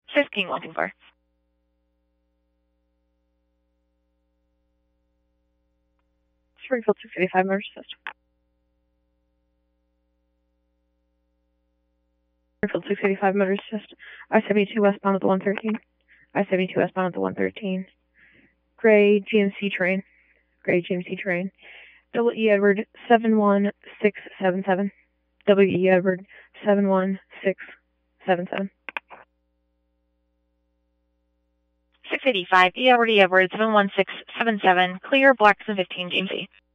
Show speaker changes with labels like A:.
A: 15-124.
B: Springfield 685, motor assist. Springfield 685, motor assist. I-72 westbound at the 113. I-72 westbound at the 113. Gray GMC train. Gray GMC train. W.E. Edward 71677. W.E. Edward 71677.
A: 685, E. Edward 71677. Clear, Blackson 15, GMC.